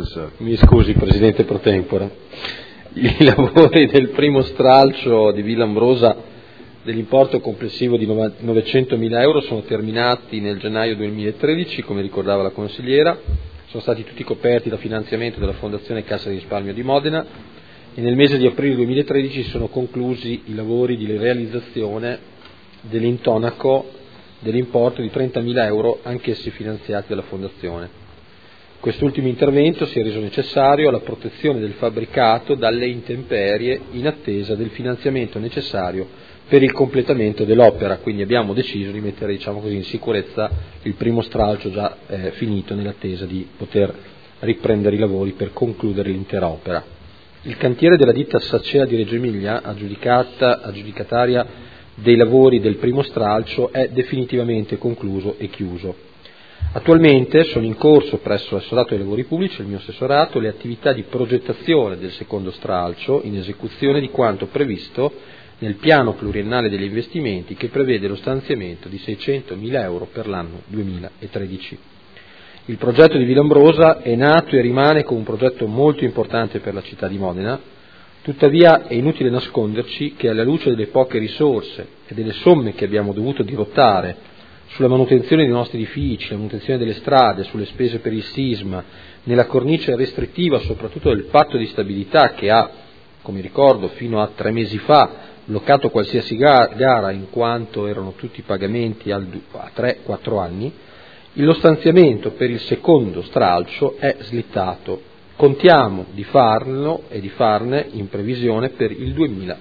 Assessore. Mi scusi, Presidente Pro Tempore. I lavori del primo stralcio di Villa Ambrosa dell'importo complessivo di 900.000 euro sono terminati nel gennaio 2013, come ricordava la consigliera, sono stati tutti coperti da finanziamento della Fondazione Cassa di Risparmio di Modena e nel mese di aprile 2013 sono conclusi i lavori di realizzazione dell'intonaco dell'importo di 30.000 euro, anch'essi finanziati dalla Fondazione. Quest'ultimo intervento si è reso necessario alla protezione del fabbricato dalle intemperie in attesa del finanziamento necessario per il completamento dell'opera, quindi abbiamo deciso di mettere, diciamo così, in sicurezza il primo stralcio già finito nell'attesa di poter riprendere i lavori per concludere l'intera opera. Il cantiere della ditta Sacea di Reggio Emilia, aggiudicataria dei lavori del primo stralcio, è definitivamente concluso e chiuso. Attualmente sono in corso presso l'assessorato dei lavori pubblici, il mio assessorato, le attività di progettazione del secondo stralcio in esecuzione di quanto previsto nel piano pluriennale degli investimenti che prevede lo stanziamento di 600.000 euro per l'anno 2013. Il progetto di Villa Ambrosa è nato e rimane come un progetto molto importante per la città di Modena, tuttavia è inutile nasconderci che alla luce delle poche risorse e delle somme che abbiamo dovuto dirottare sulla manutenzione dei nostri edifici, la manutenzione delle strade, sulle spese per il sisma, nella cornice restrittiva soprattutto del patto di stabilità che ha, come ricordo, fino a 3 mesi fa bloccato qualsiasi gara in quanto erano tutti pagamenti a 3-4 anni, lo stanziamento per il secondo stralcio è slittato. Contiamo di farlo e di farne in previsione per il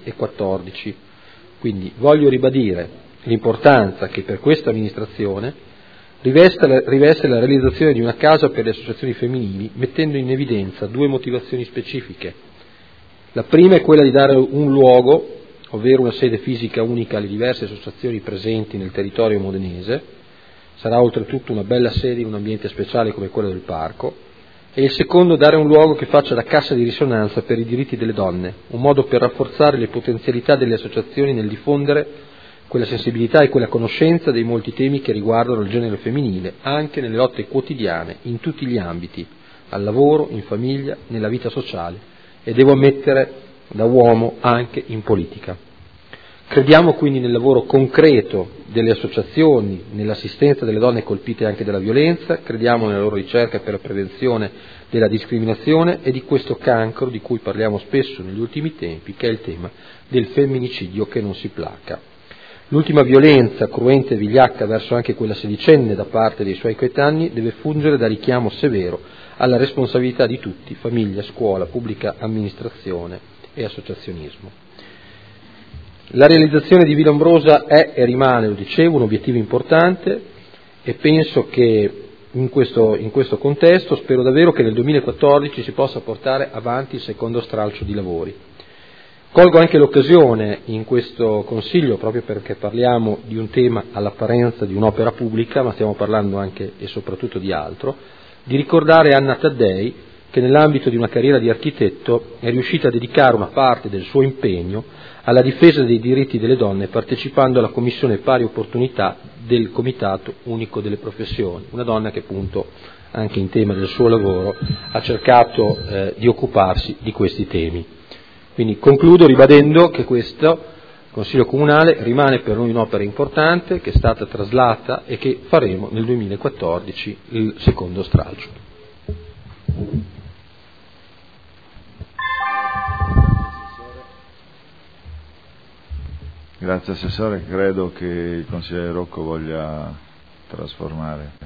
2014. Quindi voglio ribadire l'importanza che per questa amministrazione riveste la realizzazione di una casa per le associazioni femminili, mettendo in evidenza 2 motivazioni specifiche. La prima è quella di dare un luogo, ovvero una sede fisica unica alle diverse associazioni presenti nel territorio modenese. Sarà oltretutto una bella sede in un ambiente speciale come quello del parco. E il secondo, dare un luogo che faccia da cassa di risonanza per i diritti delle donne, un modo per rafforzare le potenzialità delle associazioni nel diffondere quella sensibilità e quella conoscenza dei molti temi che riguardano il genere femminile, anche nelle lotte quotidiane, in tutti gli ambiti, al lavoro, in famiglia, nella vita sociale e devo ammettere da uomo anche in politica. Crediamo quindi nel lavoro concreto delle associazioni, nell'assistenza delle donne colpite anche dalla violenza, crediamo nella loro ricerca per la prevenzione della discriminazione e di questo cancro di cui parliamo spesso negli ultimi tempi, che è il tema del femminicidio che non si placa. L'ultima violenza cruenta e vigliacca verso anche quella sedicenne da parte dei suoi coetanei deve fungere da richiamo severo alla responsabilità di tutti, famiglia, scuola, pubblica amministrazione e associazionismo. La realizzazione di Villa Ambrosa è e rimane, lo dicevo, un obiettivo importante e penso che in questo contesto spero davvero che nel 2014 si possa portare avanti il secondo stralcio di lavori. Colgo anche l'occasione in questo Consiglio, proprio perché parliamo di un tema all'apparenza di un'opera pubblica, ma stiamo parlando anche e soprattutto di altro, di ricordare Anna Taddei, che nell'ambito di una carriera di architetto è riuscita a dedicare una parte del suo impegno alla difesa dei diritti delle donne partecipando alla Commissione Pari Opportunità del Comitato Unico delle Professioni, una donna che appunto anche in tema del suo lavoro ha cercato di occuparsi di questi temi. Quindi concludo ribadendo che questo Consiglio Comunale rimane per noi un'opera importante che è stata traslata e che faremo nel 2014 il secondo stralcio. Grazie Assessore, credo che il consigliere Rocco voglia trasformare.